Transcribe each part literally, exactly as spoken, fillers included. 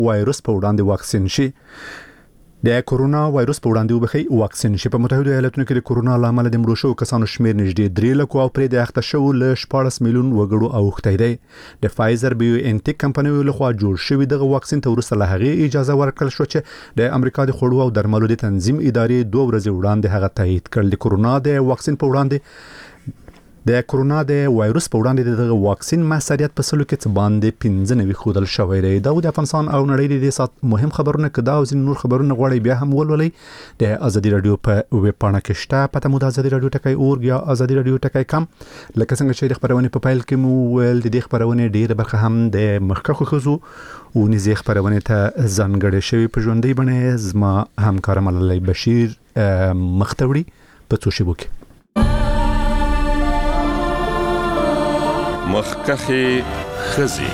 وایرس په وړاندې واکسین شي. د کورونا وایرس په وړاندې وبخي واکسین شي. په متحده ایالاتونو کې د کورونا لامل د مړو شو کسانو شمیر نږدې درې لکو او پرې د اخته شو ل شپږ میلیون وګړو اوخته دی. د فایزر بیو ان ټیک کمپنۍ لخوا جوړ شوی دغه واکسین ته ورسره له هغه اجازه ورکړل شو چې د امریکا د خوړو او درملو د تنظیم ادارې دوه ورځې وړاندې هغه تایید کړل. د کورونا د واکسین په وړاندې د کورونا د وایرس په وړاندې دغه واکسین مسؤلیت په سلو کې باندې پنځه نوي خودل شوی دی. دا د افغانستان او نړۍ د سات مهم خبرونه کدا او ځین نور خبرونه غواړي بیا هم ولولئ. د ازادي رادیو په ویب پاڼه کې شته پته مو د ازادي رادیو ټکای اورګ یا ازادي رادیو ټکای کم. لکه څنګه چې د خبرونه په پایل کې مو ول د خبرونه ډیره برخه هم د مخکخو خزو او نزي خبرونه ته ځانګړې شوی په ژوندۍ بڼه زما همکار ملالۍ بشیر مختوری په څو شیبو کې مخکخي خزي.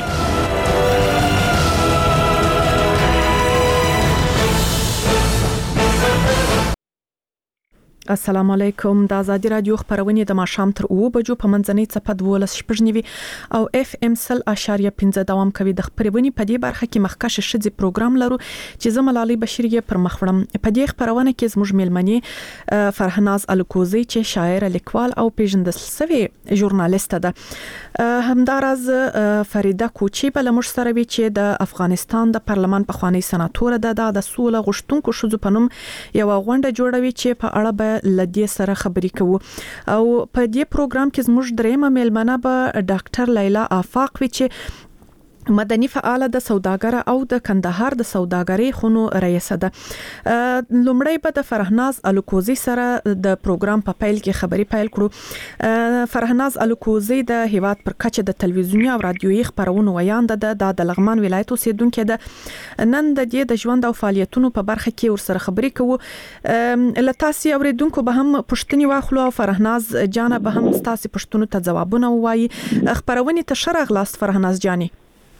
السلام علیکم. د ازادي رادیو خبرونه د ماښام تر اوه بجو په منځنۍ صفه دولس شپږنیوي او اف ام سل اشاریه پنځه دوام کوي. د خبرونه په دې برخه کې مخکشه شذي پروګرام لرو چې زملالي بشریه پر مخوړم. په دې خبرونه کې زموږ ملمنې فرهناز الکوزی چې شاعر لیکوال او پیژندل شوی ژورنالیست ده. همدارز فریده کوچی بل مش سره وی چې د افغانستان د پارلمان په خوانی سناتور ده د سوله غشتونکو شذو پنوم یو غونډه جوړوي چې په اړه به لدې سره خبرې کوو. او په دې پروګرام کې زموږ دریمه ملمنه به ډاکټر لیلا آفاق وی چې مدني فعال د سوداګر او د کندهار د سوداګرۍ خونو رئیس ده. لومړی به د فرهناز الکوزی سره د پروګرام په پیل کې خبري پیل کړو. فرهناز الکوزی د هیواد پر کچه د تلویزیونی او رادیويي خبرونو ویاند ده د لغمان ولایت اوسیدونکو ده. نن د دې د ژوند او فعالیتونو په برخه کې ورسره خبري کوو. لتاسي اوریدونکو به هم پښتني واخلو او فرهناز جان به هم ستاسو پښتنو ته جوابونه وایي. خبرونه ته شرغ لاس فرهناز جاني.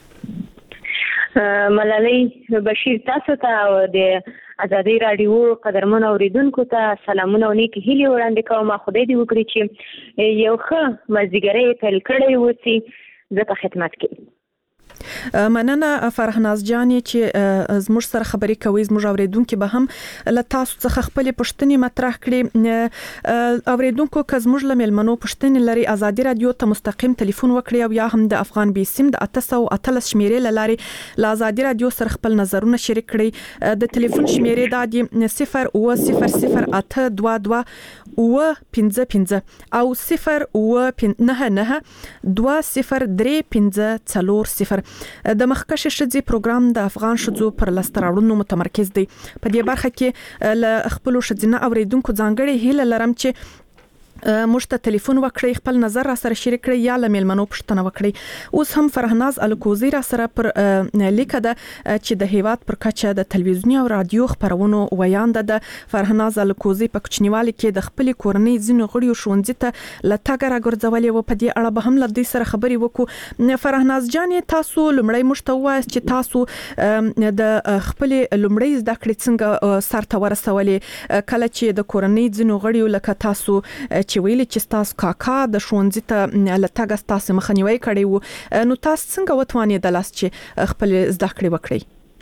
ملالۍ بشیر تاسو ته او د ازادي رادیو قدرمن اوریدونکو ته سلامونه او نیک هیلې وړاندې کوم. خدای دې وکړي چې یو ښه مازدیګری پیل کړی وسی زه په خدمت کې. مننه فرهناز جاني چې زموږ سره خبري کوي. زموږ اوریدونکو به هم له تاسو څخه خپل پښتني مطرح کړي. اوریدونکو که زموږ لملمنو پښتني لري ازادي رادیو ته مستقیم ټلیفون وکړي او یا هم د افغان بي سیم د اته سوه اتلس شمیرې لاري له ازادي رادیو سره خپل نظرونه شریک کړي. د ټلیفون شمیرې د دي صفر اوه صفر صفر اته دوه دوه اوه پنځه پنځه او صفر اوه نه نه دوه صفر درې پنځه څلور صفر. د مخکشه شذي پروګرام د افغان شذو پر لستراړونو متمرکز دی. په دې برخه کې ل خپل شذینه اوریدونکو ځانګړي هیله لرم چې مشته ټلیفون وکړي خپل نظر را سره شریک کړي یا لملمنو پښتنه وکړي. اوس هم فرهناز الکوزی را سره پر لیکه ده چې د هیواد پر کچه د تلویزیونی او رادیو خبرونو ویاند ده. فرهناز الکوزی په کوچنیوالي کې د خپل کورنۍ ځینو غړیو شونځ ته لټاګه را ګرځولې و. په دې اړه به هم لدې سره خبري وکړو. فرهناز جاني تاسو لمړی مشته وایي چې تاسو د خپل لمړی زده کړې څنګه سرته ورسولې کله چې د کورنۍ ځینو غړیو لکه تاسو چې ویلي چې تاسو کاکا د شونځ ته لټاګه تاسو مخنیوي کړی وو. نو تاسو څنګه وتوانې د لاس چې خپل زده کړې وکړي؟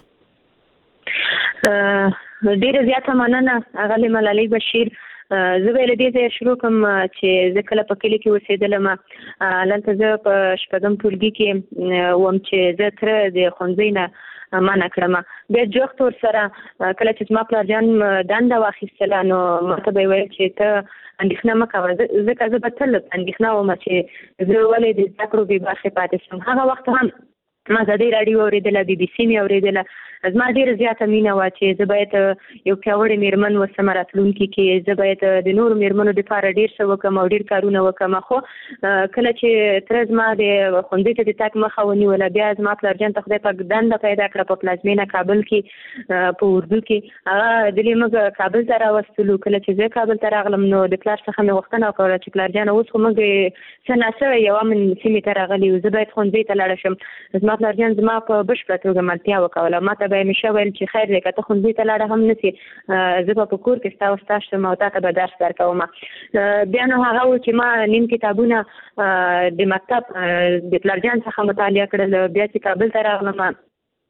ډیره زیاته مننه اغلی ملالۍ بشیر. زه به له دې ځای شروع کوم چې زه کله په کلي کې اوسېدلم. هلته زه په شپږم ټولګي کې وم چې زه تره د ښوونځي نه منع کړم. بیا جوخت ورسره کله چې زما پلارجان دنده واخیستله نو ماته به یې ویل چې ته اندېښنه مه کوه. ځکه زه به تل اندېښنه وم چې زه ولې د زده کړو بې برخې پاتې شم. هغه وخت هم ما ازادي رادیو اورېدله، بي بي سي مې اورېدله. زما ډېره زیاته مینه وه چې زه باید یو پیاوړې مېرمن وسم راتلونکي کې. زه باید د نورو مېرمنو دپاره ډېر څه وکړم او ډېر کارونه وکړم. خو کله چې تره زما د ښوونځي ته د تګ مخه ونیوله بیا زما پلارجان ته خدای پاک دنده پیدا کړه په پلازمینه کابل کې په اردو کې. هغه دلې موږ کابل ته راوستلو. کله چې زه کابل ته راغلم نو د پلار څخه مې غوښتنه وکړه چې پلارجانه اوس خو موږ څه ناڅه یو امن سیمې ته راغلي یو، زه باید ښوونځي ته لاړه شم. زما پلارجان زما په بشپړه توګه ملتیا وکوله. ما ته به یې همیشه ویل چې خیر دی که ته ښوونځي ته لاړه هم نسې زه به په کور کې ستا او ستا شم او تا ته به درس درکوم. بیا نو هغه و چې ما نیم کتابونه د مکتب د پلارجان څخه مطالعه کړل. بیا چې کابل ته راغلم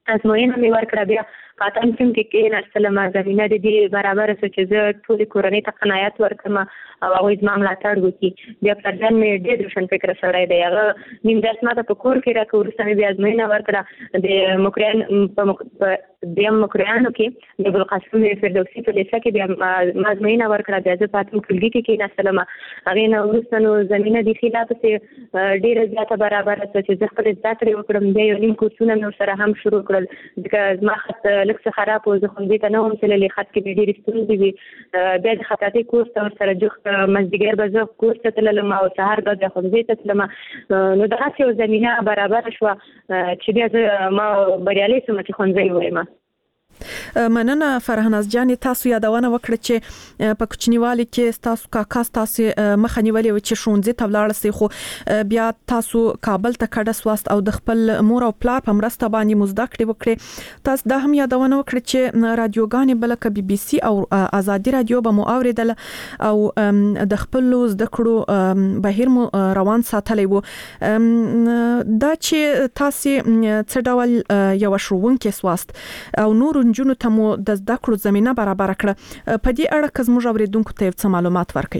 ازموینه مې ورکړه. بیا پاتم کوم کې کې نرسلم زمينه د دې برابر سو چې زه ټول کورنۍ ته قناعت ورکړم او هغه د مملکت وکي. بیا پرځن مې ډېر روشن فکر سره دی. هغه نیم درس ماته په کور کې راکو ورسره بیا ازموینه ورکړه د مکران په د مکرانو کې د ګلقاسم فردوسي په لیسه کې بیا ازموینه ورکړه. بیا زه پاتم کلګي کې کې نرسلم هغه نو ورسره زمينه د خلاف څخه ډېر زیاته برابر سو چې زه خپل ذاتري وکړم. بیا یو نیم کورسونه مې سره هم شروع کړل ځکه ما خط لکه خراب و زه خو دې ته نه هم تللی خط کې به ډېرې ستونزې وي. بیا د خطاطۍ کورس ته ورسره جوخت مازدیګر به زه کورس ته تللم او سهار به بیا ښوونځي ته تلم. نو دغسې یو زمینه برابره شوه چې بیا زه ما بریالۍ شوم چې ښوونځی ووایم. مننه فرهناز جان، تاسو یادونه وکړه چې په کوچنیوالي کې تاسو کاکا تاسو مخه نیولې و چې ښوونځي ته ولاړ سئ، خو بیا تاسو کابل ته کډه سواست او د خپل مور او پلار په مرسته باندې مزده کړې وکړې. تاسو دا هم یادونه وکړه چې رادیوګانې بلکې بي بي سي او آزادي رادیو به مو اوریدل او د خپل زده کړو بهیر مو روان ساتلی وو. دا چې تاسو څه ډول یو ښوونکې سواست او نور نجونو ته مو د زده کړو زمينه برابر کړه، په دې اړه که زموږ اوریدونکو ته څه معلومات ورکړئ.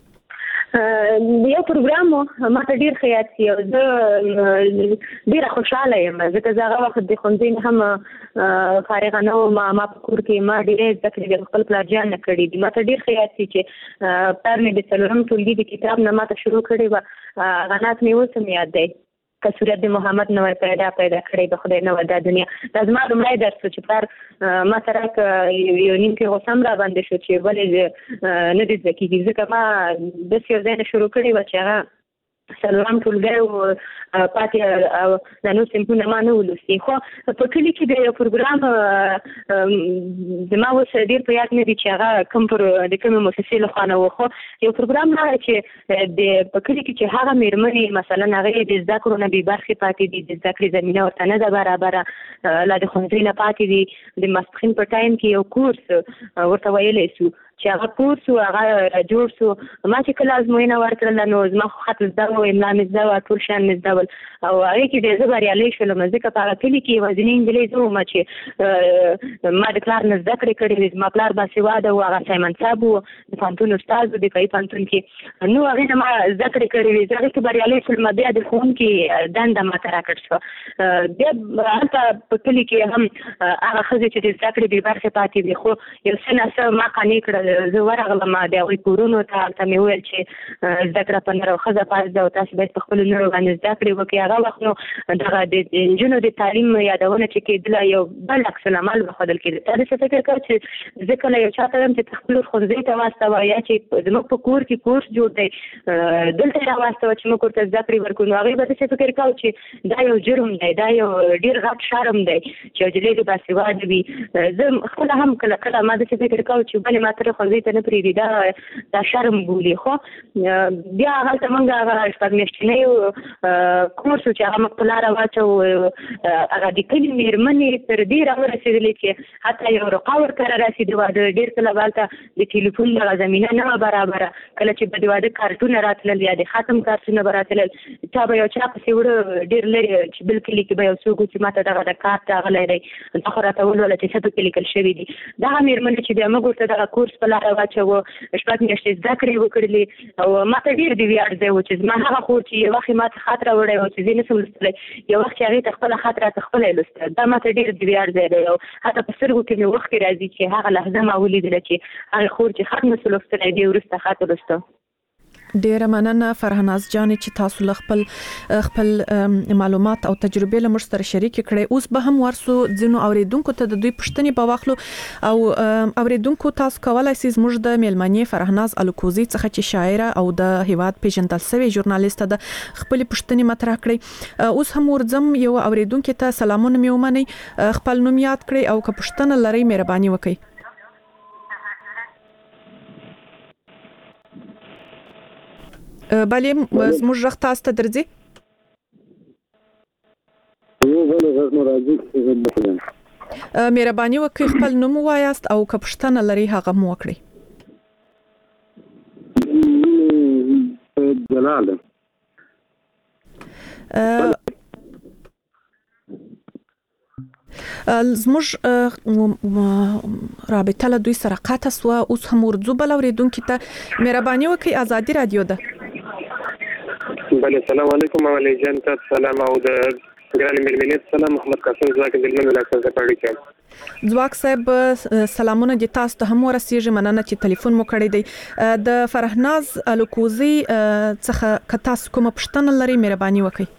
یو پروګرام ما ته ډیر خیاط دی او زه ډیر خوشاله یم ځکه زه هغه وخت د ښوونځي هم فارغه نه وم. ما په کور کې ما ډېرې زده کړې د خپل پلار جان نه کړي دي. ما ته ډیر خیاط دی چې پلار مې د څلورم ټولګي د کتاب نه ما ته شروع کړې وه. غنات مې اوس هم یاد دی که صورت د محمد نو پیدا پیدا کړی د خدای نو د دنیا. دا زما لومړی درس چې پلار ما سره یو نیم کې غوسم را باندې شو چې ولې نه دې زده کېږي ځکه ما داسې یو ځای نه شروع کړې وه چې هغه څلورم ټولګی و پاتې او د نور صنفونه ما نه ولوستي. خو په کلي کې د یو پروګرام زما اوس ډېر په یاد نه دي چې هغه کوم پر د کومې مؤسسې لخوا نه و، خو یو پروګرام راغی چې د په کلي کې چې هغه مېرمنې مثلا هغې د زده کړو نه بې برخې پاتې دي، د زده کړې زمینه ورته نه ده برابره، لا د ښوونځي نه پاتې دي. د ماسپښین په ټایم کې یو کورس ورته ویلی سو چې هغه کورس و هغه جوړ سو. ما چې کله ازموینه ورکړله نو زما خو خط زده و، املا مې زده وه، ټول شیان مې زده ول او هغې کې ډېر زه بریالی شولم ځکه په هغه کلي کې یوازینۍ نجلۍ زه وم چې ما د پلار نه زده کړې کړې وې. زما پلار باسواده و، هغه سایمن صاحب و، د پوهنتون استاد و دفاعي پوهنتون کې. نو هغې نه ما زده کړې کړې وې، زه هغې کې بریالی شولم. بیا د ښوونکي دنده ماته راکړ شوه. بیا هلته په کلي کې هم هغه ښځې چې د زده کړې بې برخې پاتې وي، خو یو څه ناڅه ما قانع کړل. زه ورغلم د هغوی کورونو ته، هلته مې وویل چې زده کړه په نر او ښځه فرض ده او تاسو باید په خپلو نرو باندې زده کړې وکړئ. هغه وخت نو دغه د نجونو د تعلیم یادونه چې کېدله یو بل عکس العمل به ښودل کېده. تا داسې فکر کوه چې زه کله یو چا ته وایم چې ته خپل ښوونځي ته واستوه یا چې زموږ په کور کې کورس جوړ دی دلته یې راواستوه چې موږ ورته زده کړې ورکړو. نو هغوی به داسې فکر کوو چې دا یو جرم دی، دا یو ډېر غټ شرم دی چې یو نجلۍ دې باسواده وي. زه خپله هم کله کله ما داسې فکر کوو چې ولې ما ته ښوونځي ته نه پرېږدي، دا دا شرم بولي. خو بیا هلته موږ هغه شپږ میاشتنی کورس چې هغه موږ په لاره واچوو، هغه د کلي مېرمنې تر دې راورسېدلې چې حتی یو رقا ورکره راسېدې وه. د ډېر کله به هلته د ټلیفون دغه زمینه نه وه برابره. کله چې به د واده کارتونه راتلل یا د ختم کارتونه به راتلل، چا به یو چا پسې وړه ډېر لرې چې بل کلي کې به یو څوک و چې ما ته دغه د کارت راغلی دی، دا خو راته ولوله چې څه پکې لیکل شوي دي. دغه مېرمنې چې بیا موږ ورته دغه کورس په لاره واچوو، شپږ میاشتې زده کړې وکړلې او ما ته ډېر د ویاړ ځای و چې زما هغه خور چې یو وخت یې ما ته خط راوړی و چې زه یې نشم لوستلی، یو وخت چې هغې ته خپله خط راته خپله یې لوسته. دا ما ته ډېر د ویاړ ځای دی او حتی په سترګو کې مې اوښکې راځي چې هغه لحظه ما ولیدله چې هغې خور چې خط نسو لوستلی دی وروسته خط ولوسته. ډیره مننه فرهناز جان چې تاسو له خپل خپل معلومات او تجربې له موږ سره شریک کړئ. اوس به هم ورسو ځینو اوریدونکو ته د دوی پوښتنې په واخلو او اوریدونکو تاسو کولای شئ زموږ د میلمنې فرهناز الکوزي څخه چې شاعره او د هیواد پیژندل شوی ژورنالیست ده خپل پوښتنې مطرح کړئ. اوس هم ورځم یو اوریدونکو ته سلامونه مې ومنئ، خپل نوم یاد کړئ او که پوښتنه لرئ مهرباني وکړئ. بله زموږ غږ تاسو ته درځي؟ مهرباني وکړئ خپل نوم ووایاست او که پوښتنه لرئ هغه مو وکړئ. جلاله زموږ رابطه له دوی سره قطع سو اوس هم ورځو بل اوریدونکو ته مهرباني وکړئ ازادي رادیو ده. بله سلام علیکم علی جان ته سلام او د ګران مېرمنې سلام محمد قاسم زواک د لمن له څخه پاړی کوم. زواک صاحب سلامونه د تاسو ته هم ورسیږي مننه چې ټلیفون مو کړی دی. د فرهناز الکوزي څخه کتا کومه پښتنه لري مهرباني وکړئ.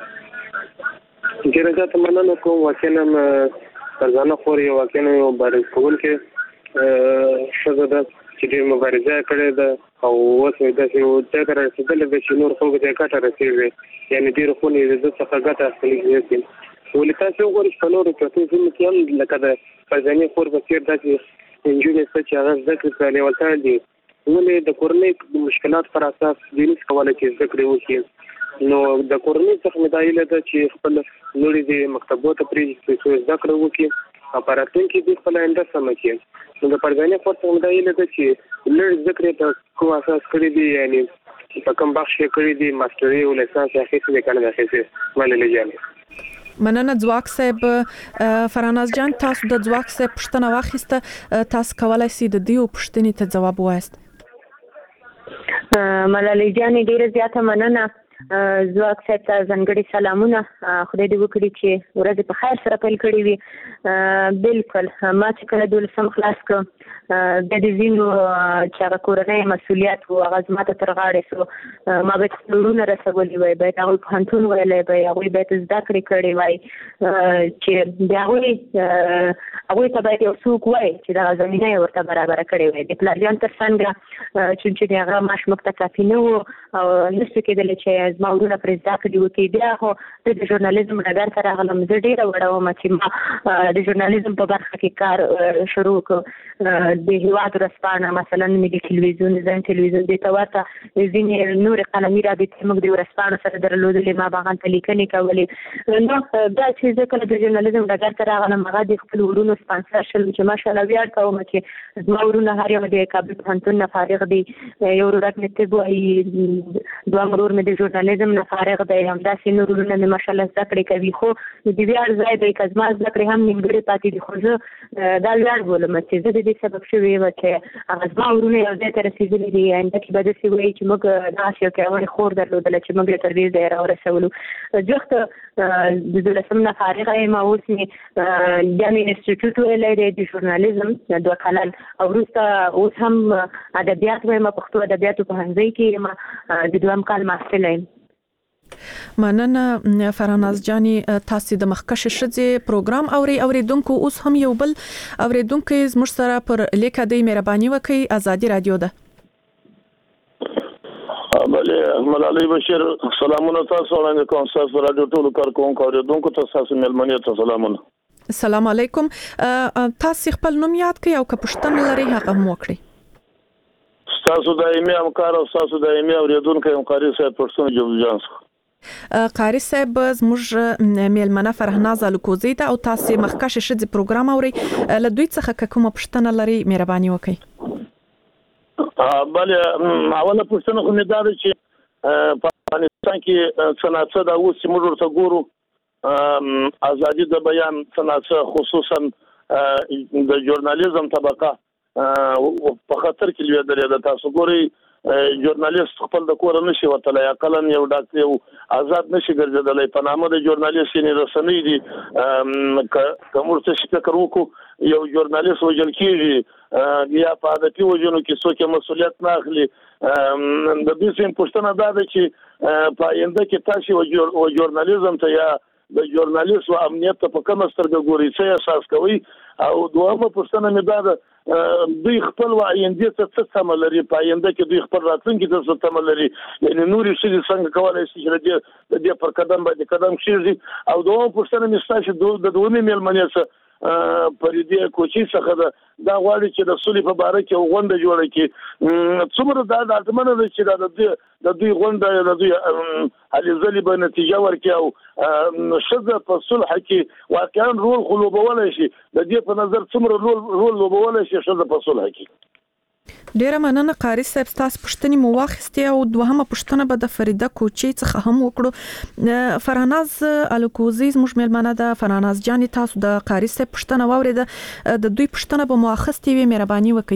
ډیره زیاته مننه کوم واکینم فرزانه خور یو واکینه یو بارز کول کې شزه ده چې ډیر مبارزه کړې ده او اوس د یو ځای ته رسیدلې ده چې نور خلکو ته ګټه رسېږي یعنی ډیر خو نه د څخه ګټه اخلي کېږي. ولې تاسو وګورئ په نورو کې څه کې هم لکه د فرزانه خور په څیر ده چې انجونې څه چې هغه ذکر کړي ولته دي ولې د کورنۍ مشکلات پر اساس دیني کولای چې ذکر وکړي نو د کورنۍ څخه مدایله ده چې خپل لوري د مکتبو ته پری چې ذکر وکړي اپاراتون کې د خپل انده سم کې نو د پرځانه فرصت مدایله ده چې لوري ذکر په کوم اساس کړی دی یعنی په کوم بخش کې کړی دی ماستری او لیسانس اخیستل کنه اخیستل مالې جانې. مننه زواک صاحب. فرهناز جان تاسو د زواک صاحب پښتنه واخیسته تاسو کولای شئ د دې پښتنې ته جواب وایست. ملالۍ جان ډیره زیاته مننه. زواک صاحب ته ځانګړي سلامونه. خدای دې وکړي چې ورځ په خیر سره پیل کړی وي. بالکل ما چې کله دولسم خلاص کړ د دې زینو چې هغه کورنۍ مسؤلیت او هغه ځماته تر غاړې سو ما به څلورونه رسولي وای به هغه پانتون ویلې به هغه به زده کړې کړې وای چې بیا هغه هغه ته به یو څوک وای چې دا زمينه ورته برابر کړې وای د پلان تر څنګه چې هغه ماش مکتفي نه وو او نشته کېدل چې زموږونه پر زده کړې وکړي. بیا خو د ژورنالیزم ډګر سره غلم زه ډیره وړم چې ما د ژورنالیزم په برخه کې کار شروع کړ. د هیواد رسپانه مثلا ملي ټلویزیون ځان ټلویزیون د توته ځینې نور قلمي رابطې موږ د ورسپانه سره درلودلې ما باغان ته لیکنې کولې. نو دا چې ځکه د ژورنالیزم ډګر سره غلم هغه د خپل ورونو سپانسر شول چې ماشاءالله ویاړ کوم چې زما ورونه هر یو د کابل پوهنتون نه فارغ دي. یو ورک مې ته وایي دوه مرور مې د ژورنالیزم نه فارغ دی همداسې نور ورونه مې ماشاءالله زده کړې کوي خو د ویاړ ځای دی که زما زده کړې هم نیمګړې پاتې دي خو زه دا ویاړ بولم چې زه د دې سبب شوې وه چې هغه زما ورونه یو ځای ته رسېدلي دي انده کې به داسې وایي چې موږ داسې یو پیاوړې خور درلودله چې موږ یې تر دې ځایه راورسولو. جوخت د دولسم نه فارغه یم اوس مې بیا مې انسټیټیوټ ویلی دی د ژورنالیزم دوه کلن او وروسته اوس هم ادبیات وایم پښتو ادبیاتو پوهنځي کې یم د دویم کال محصله یم. مننه فرهناز جاني تاسو د مخکشه شځې پروګرام اوري اوریدونکو اوس هم یو بل اوریدونکو زموږ سره پر لیکه دی مهرباني وکړئ ازادي رادیو ده. بله ملالۍ بشیر سلامونه تاسو وړاندې کوم تاسو رادیو ټول کارکونکو اوریدونکو ته تاسو ملمنې ته سلامونه. السلام علیکم. تاسو خپل نوم یاد کړئ او که پښتنه لري هغه مو وکړئ. تاسو دایمي همکار او تاسو دایمي اوریدونکو هم قاری صاحب پښتون جوړ قاری صاحب زموږ میلمنه فرهناز الکوزي ته او تاسو مخکشه شځې پروګرام اوري له دوی څخه کومه پښتنه لري مهرباني وکړئ. بله اوله پښتنه خو مې دا ده چې په افغانستان کې صنعت دا اوس چې موږ ورته ګورو ازادي د بیان صنعت خصوصا د ژورنالیزم طبقه په خطر کې لویدلې ده. تاسو ګورئ ژورنالیست خپل د کور نشي وتلای اقلن یو ډاکټر یو آزاد نشي ګرځیدلای په نامه د ژورنالیست نه رسنۍ دي کوم څه چې فکر وکړو یو ژورنالیست وجل کیږي یا په ادبي وجونو کې څوک مسؤلیت نه اخلي. د دې سیم پښتنه دا ده چې په آینده کې تاسو او ژورنالیزم ته یا د ژورنالیست او امنیت په کومه سترګه ګوري څه احساس کوي او دوامه پښتنه مې دا ده دوی خپل وایندې څه څه سم لري په آینده کې دوی خپل راتلونکي څه څه سم لري یعنی نورې شي څنګه کولای شي چې د دې پر قدم باندې قدم کېږي او دوامه پښتنه مې ستاسو د دوه میلمنې څه پر دې کوچی څخه دا غواړي چې د سولې په باره کې غونډه جوړه کړي. څومره دا د اټمنه ده چې دا د دوی غونډه د دوی علي ځلې به نتیجه ورکړي او شذ په صلح کې واقعا رول خلوبولای شي د دې په نظر څومره رول رول لوبولای شي شذ په صلح کې. ډیره مننه قاری صاحب، تاسو پوښتنې مو واخیستې او دوهمه پوښتنه به د فریده کوچی څخه هم وکړو. فراناز الکوزی زموږ مېلمانه ده. فراناز جان، تاسو د قاری صاحب پوښتنه واوریده، د دوی پوښتنه به مو اخیستې وي، مهرباني وکړئ.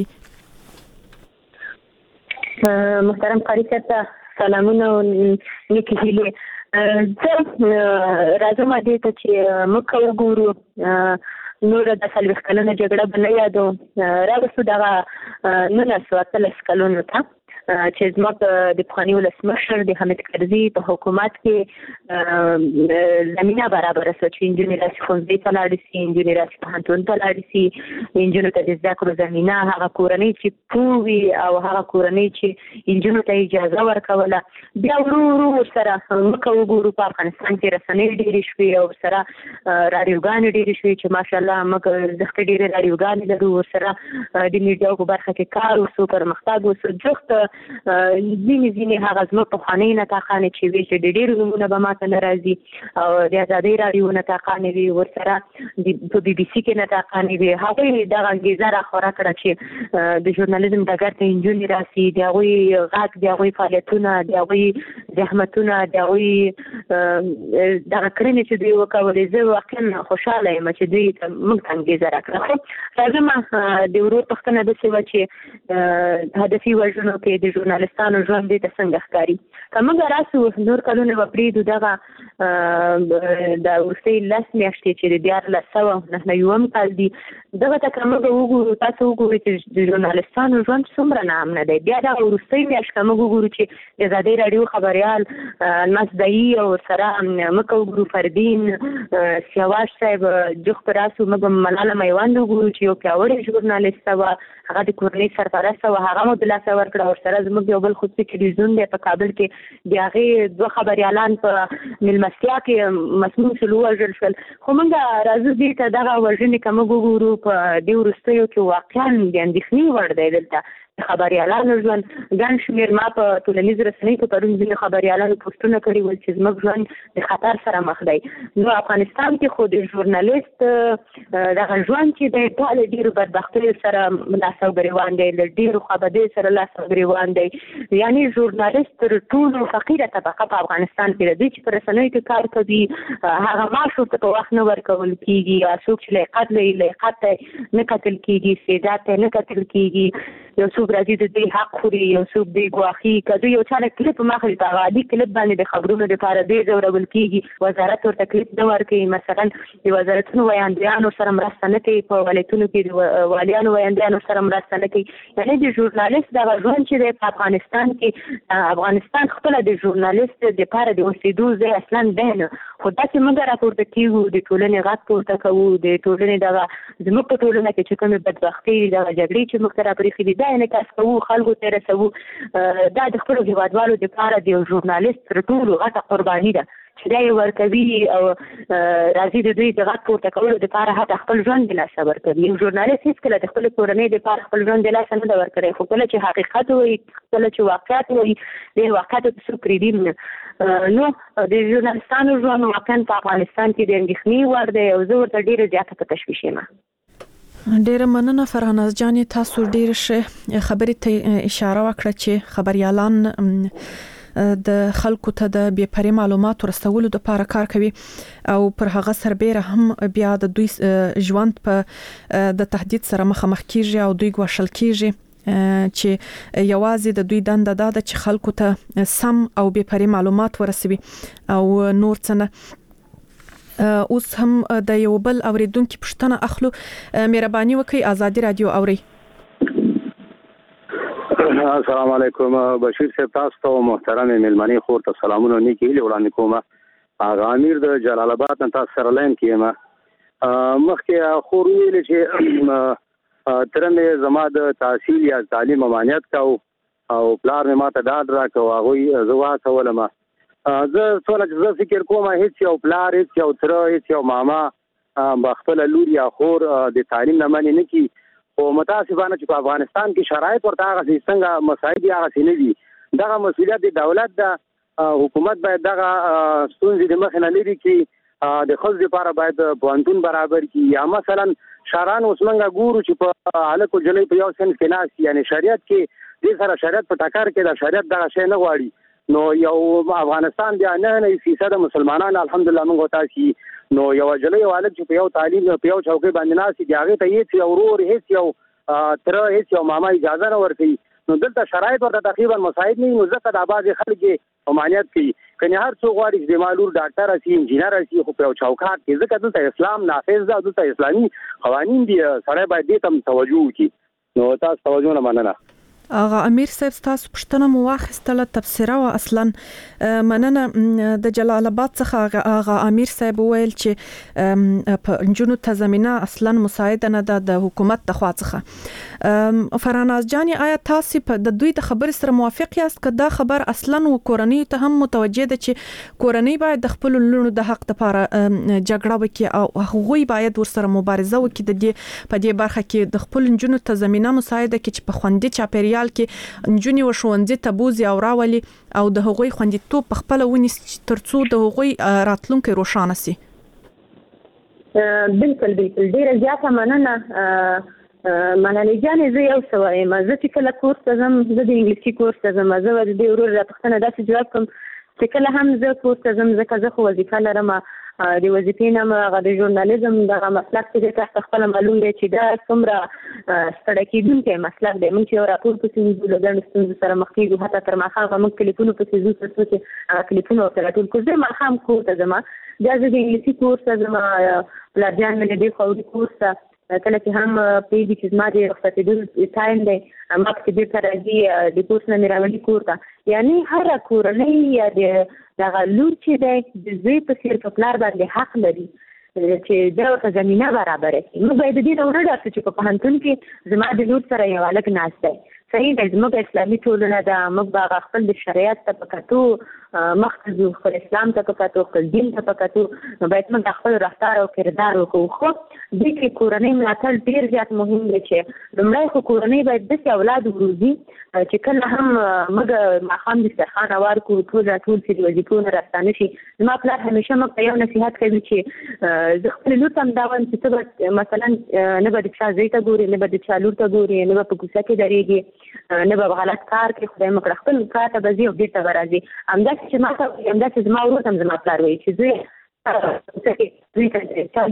محترم قاری صاحب سلامونه او نیکی هیلې. زه راځم دې ته چې موږ وګورو نور د څلوېښت کلنه جګړه به نه یادو، راوستو دغه نولس سوه اتلس کلونو ته چې زموږ د پخواني ولسمشر د حامد کرزي په حکومت کې زمینه برابره شوه چې نجونې راسي ښوونځي ته لاړې شي، نجونې راسي پوهنتون ته لاړې شي، نجونو ته د زده کړو زمینه، هغه کورنۍ چې پوه وي او هغه کورنۍ چې نجونو ته اجازه ورکوله. بیا ورو ورو ورسره موږ وګورو په افغانستان کې رسنۍ ډېرې شوې او ورسره راډیوګانې ډېرې شوې چې ماشاءالله موږ زښته ډېرې راډیوګانې لرو، ورسره د میډیاو په برخه کې کار وسو، پرمختګ وسو. جوخت ځینې ځینې هغه زموږ پخوانۍ نطاقانې چې وي چې د ډېرو نومونه به ماته نه راځي او د ازادۍ راډیو نطاقانې وي، ورسره په بي بي سي کې نطاقانې وي، هغوی دغه انګېزه راخوره کړه چې د ژورنالیزم ډګر ته نجونې راسي، د هغوی غږ، د هغوی فعالیتونه، د هغوی زحمتونه، د هغوی دغه کړنې چې دوی وکولې. زه واقعا خوشحاله یم چې دوی موږ ته انګېزه راکړه. خو راځم د ورور پوښتنه داسې وه چې هدفي وژنو کې د ژورنالستانو ژوند دې ته څنګه ښکاري. که موږ راسو نور کلونه به پرېږدو دغه د وروستۍ لس میاشتې چې د دیارلس سوه نهه نوي کال دي، دغه ته که موږ وګورو، تاسو وګورئ چې د ژورنالستانو ژوند څومره ناامنه دی. بیا دغه وروستۍ میاشت که موږ وګورو چې د ازادۍ راډیو خبریال الماس دایي او ورسره موږ وګورو فردین سیاواش صاحب، جوخت راسو موږ ملاله میوند وګورو چې یو پیاوړې ژورنالیسته وه، هغه د کورنۍ سرپرسته وه، هغه مو دلاسه ورکړه. ورسره زموږ یو بل خصوصي ټلویزیون دی په کابل کې، د هغې دوه خبریالان په مېلمستیا کې مسموم شول، ووژل شول. خو موږ راځو دې ته دغه وژنې که موږ وګورو په دې وروستیو کې واقعا د اندېښنې وړ دی. دلته د خبریالانو ژوند ګڼ شمېر، ما په ټولنیز رسنیو کې پرون ځینې خبریالانو پوسټونه کړي ول چې زموږ ژوند د خطر سره مخ دی. نو افغانستان کې خو د ژورنالیست دغه ژوند چې دی ټول ډېرو بدبختیو سره لاس او ګرېوان دی، له ډېرو خوابدیو سره لاس او ګرېوان دی. یعنې ژورنالیست تر ټولو فقیره طبقه په افغانستان کې ده. دوی چې په رسنیو کې کار کوي هغه معاش ورته په وخت نه ورکول کېږي، څوک چې لیاقت لري لیاقت ته نه کتل کېږي، استعداد ته نه کتل کېږي، یو څوک راځي د دوی حق خوري، یو څوک دوی ګواښي. که دوی یو چا نه کلیپ ماخلي په هغه عادي کلیپ باندې د خبرونو دپاره دوی ځورول کېږي، وزارت ورته کلیپ نه ورکوي. مثلا د وزارتونو ویاندویانو سره مرسته نه کوي، په ولایتونو کې د والیانو ویاندویانو سره مرسته نه کوي. یعنې د ژورنالیست دغه ژوند چې دی په افغانستان کې، افغانستان خپله د ژورنالیست دپاره د اوسېدو ځای اصلا دی نه. خو داسې موږ راپورته کېږو، د ټولنې غږ پورته کوو، د ټولنې دغه زموږ په ټولنه کې چې کومې بدبختۍ دي، دغه جګړې چې موږ ته راپرېښي دي، دا انعکاس کوو، خلکو ته رسوو. دا د خپلو هېوادوالو دپاره د یو ژورنالیست تر ټولو غټه قرباني ده چې دا یې ورکوي او راځي د دوی د غږ پورته کولو دپاره حتی خپل ژوند د لاسه ورکوي. یو ژورنالیست هېڅکله د خپلې کورنۍ دپاره خپل ژوند د لاسه نه ده ورکړی، خو کله چې حقیقت وایي، کله چې واقعیت وایي، د واقعیتو ته څوک پرېږدي نه. نو د ژورنالستانو ژوند واقعا په افغانستان کې د اندېښنې وړ دی او زه ورته ډېره زیاته په تشویش یم. ډیره مننه فرهناز جان، تاسو ډیر ښه خبرې ته اشاره وکړه چې خبريالان د خلکو ته د بې پرې معلوماتو رسولو لپاره کار کوي او پر هغه سربېره هم بیا د دوی ژوند په د تهدید سره مخامخ کیږي او دوی ګواښل کیږي چې یوازې د دوی دنده دا ده چې خلکو ته سم او بې پرې معلومات ورسوي او نور څه نه. اوس هم د یو بل اوریدونکو پوښتنه اخلو. مهرباني وکړئ، آزادي رادیو اوري. السلام علیکم بشیر صاحب، تاسو ته محترم مېلمنې خور ته سلامونه نیکې هیلې وړاندې کوم. هغه امیر د جلال آباد نه تاسو سره لاین کې یم. مخکې خور ویل چې ترنه زما د تحصیل یا تعلیم ممانعت کاو او پلار مې ماته ډاډ راکاو، هغوی زه وهڅولم. زه څومره چې زه فکر کوم هېڅ یو پلار، هېڅ یو تره، هېڅ یو ماما به خپله لور یا خور د تعلیم نه منې نه کړي. خو متاسفانه چې په افغانستان کې شرایط ورته هغسې څنګه مسایل دي هغسې نه دي. دغه مسؤلیت د دولت ده. حکومت باید دغه ستونزې د مخې نه لرې کړي. د ښځو لپاره باید پوهنتون برابر کړي، یا مثلا شاران اوس منګه ګورو چې په الکو جلې په یو سن کې ناس یعنی شریعت کې د سره شریعت په ټکر کې د شریعت دغه شی نه غواړي نو یو افغانستان بیا نه نه فیصد مسلمانان الحمدلله موږ تاسو نو یو جلې یو الک چې په یو تعلیم په یو چوکۍ باندې ناس دی هغه ته هیڅ یو ورور هیڅ یو تر هیڅ یو ماما اجازه نه ورکړي نو دلته شرایط ورته تقریبا مساعد نه نو ځکه د بعض خلک امانیت کوي کني هر څو غواړي چې د مالور ډاکټر اسی انجینر اسی خو په چوکاټ کې ځکه دلته اسلام نافذ ده دلته اسلامي قوانين دي سره باید دې تم توجه وکړي نو تاسو توجه نه مننه اغا امیر صاحب تاسو پښتنه مو واخیستله تفسیره او اصلا مننه د جلال آباد څخه اغا امیر صاحب ویل چې په جنو تضمینه اصلا مساعده نه ده د حکومت د خوا څخه فراناز جان آیا تاسو په د دوی د خبر سره موافق یاست کدا خبر اصلا و کورنۍ ته هم متوجه ده چې کورنۍ باید د خپل لونو د حق لپاره جګړه وکړي او هغوی باید ورسره مبارزه وکړي د دې په دې برخه کې د خپل جنو تضمینه مساعده کې چې په خوندې چاپیریال کې نجونی و ښوونځي ته بوزي او راولي او د هغوی خوندیتوب په خپل ونی ترڅو د هغوی راتلونکي روښانه سي. بالکل بالکل ډیره زیاته مننه مننه جانې زه یو څه وایم زه چې کله کورس ته ځم زه د انګلیسي کورس ته ځم زه د دې ورور راپوښتنه داسې جواب کوم چې کله هم زه کورس ته ځم ځکه زه خو وظیفه لرم د وظیفې نه هغه د ژورنالیزم دغه مسلک چې تاسو خپل معلوم دی چې دا څومره ستړی کېدونکی مسلک دی موږ چې راپور پسې ځو له ګڼو ستونزو سره مخ کېږو حتی تر ماښامه موږ کلیپونو پسې ځو تر څو چې هغه کلیپونه ورته راټول کړو زه ماښام کور ته ځم بیا زه د انګلیسي کورس ته ځم پلارجان مې له دې خوا وړي کورس ته کله چې هم پرېږدي چې زما د رخصتېدو ټایم دی ما پسې بېرته راځي د کورس نه مې راولي کور ته یعنې هره کورنۍ یا د دغه لور چې دی د زوی په څېر په پلار باندې حق لري چې دا ورته زمینه برابره کړي موږ باید د دې نه ونه ډارسو چې په پوهنتون کې زما د لور سره یو هلک ناست دی صحیح دی زموږ اسلامي ټولنه ده موږ به هغه خپل د شریعت ته په کتو مخته ځو خپل اسلام ته په کتو خپل دین ته په کتو نو باید موږ خپل رفتار او کردار وکړو خو دې کې کورنۍ ملاتړ ډېر زیات مهم دی چې لومړی خو کورنۍ باید داسې اولاد وروزي چې کله هم موږ ماښام دسترخوان هوار کړو ټول راټول شي د وظیفو نه راستانه شي زما پلار همیشه موږ ته یو نصیحت کوي چې زه خپلې لور ته هم دا وایم چې ته به مثلا نه به د چا زوی ته ګورې نه به د چا لور ته ګورې نه به په کوڅه کې درېږي نه به غلط کار کوي خدای مو کړه خپل کار ته به ځي او بېرته به راځي همداسې چې ما ته وایي همداسې زما ورور ته هم زما پلار وایي چې زوی زوی ته چا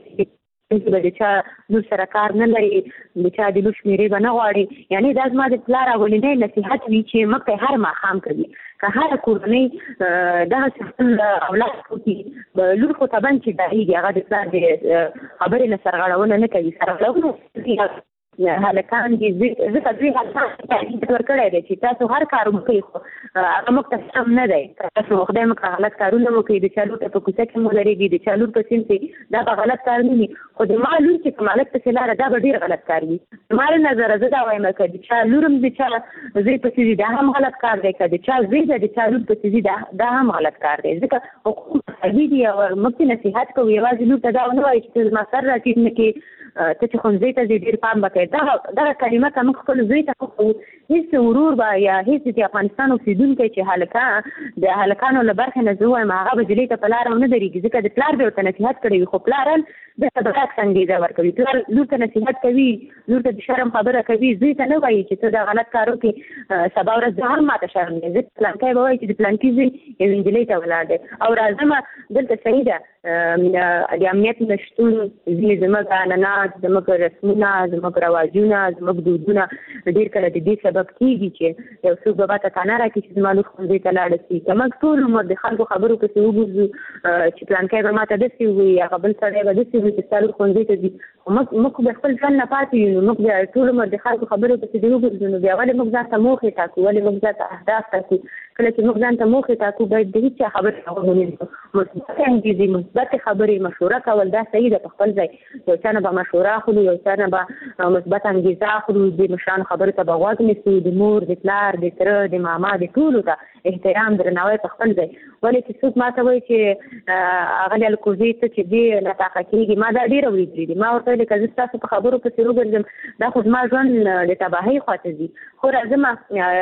به د چا لور سره کار نه لري د چا د لور شمېرې به نه غواړي یعنې دا زما د پلار اولنی نصیحت وي چې موږ ته هر ماښام کوي که هره کورنۍ دغسې خپل اولاد وکړي لور خو طبعا چې ډارېږي هغه د پلار د خبرې نه سرغړونه نه کوي سرغړونه هلکان دي ځکه دوی هلکان ورکړی دی چې تاسو هر کار وکړئ خو هغه موږ ته سم نه دی تاسو خدای موږ ته غلط کارونه وکړئ د چا لور ته په کوڅه کې مو درېږي د چا لور په سیند کې دا به غلط کار نه وي خو د ما لور چې په مالک پسې لاړه دا به ډېر غلط کار وي زما له نظره زه دا وایم که د چا لور هم د چا زوی پسې ځي دا هم غلط کار دی که د چا زوی ده د چا لور پسې ځي دا هم غلط کار دی ځکه حقوق مساوي دي او موږ چې نصیحت کوو یوازې لور ته دا ونه وایي چې ته زما سر راټیټ نه کړې ته چې ښوونځي ته ځې ډېر پام به کوې دغه دغه کلمه که موږ خپل زوی ته وښیو هېڅ ورور به یا هېڅ د افغانستان اوسېدونکی چې هلکان د هلکانو له برخې نه زه وایم هغه به نجلۍ ته په لاره ونه درېږي ځکه د پلار به ورته نصیحت کړی وي خو پلاران دلته به عکس انګېزه ورکوي پلار لور ته نصیحت کوي لور ته د شرم خبره کوي زوی ته نه وایي چې ته دا غلط کار وکړې سبا ورځ زه هم ماته شرم دی زه پلانکی به وایي چې د پلانکي زوی یو نجلۍ ته ولاړ دی او راځمه دلته صحیح ده د امنیت نشتون ځینې زموږ عنعنات زموږ رسمونه زموږ رواجونه زموږ دودونه ډېر کله د دې سبب کېږي چې یو څوک به ماته کانه راکړي چې زما لور ښوونځي ته لاړه شي که موږ ټول عمر د خلکو خبرو پسې وګرځو چې پلانکی به ماته داسې ووایي هغه بل سړی به داسې وایي چې ستا لور ښوونځي ته ځي خو موږ به خپل ژوند نه پاتې یو نو موږ بیا ټول عمر د خلکو خبرو پسې د وګرځو نو بیا ولې موږ ځان ته موخې ټاکو ولې موږ ځان ته اهداف ټاکو کله چې موږ ځان ته موخې ټاکو باید د هېچا خبرې نه ونیسو مثبت انګېزې مثبت خبرې مشوره کول دا صحیح ده په خپل ځای یو چا نه به مشوره اخلو یو چا نه به مثبت انګېزه اخلو د مشرانو خبرو ته به غوږ نیسو د مور د پلار د تره د ماما د ټولو ته احترام درناوی په خپل ځای ولې چې څوک ما ته وایي چې اغلې الکوزي ته چې دې ناطاقه کېږي ما دا ډېره اورېدلي دي ما ورته ولې که زه تاسو په خبرو پسې وګرځم دا خو زما ژوند د تباهۍ خواته ځي. خو راځم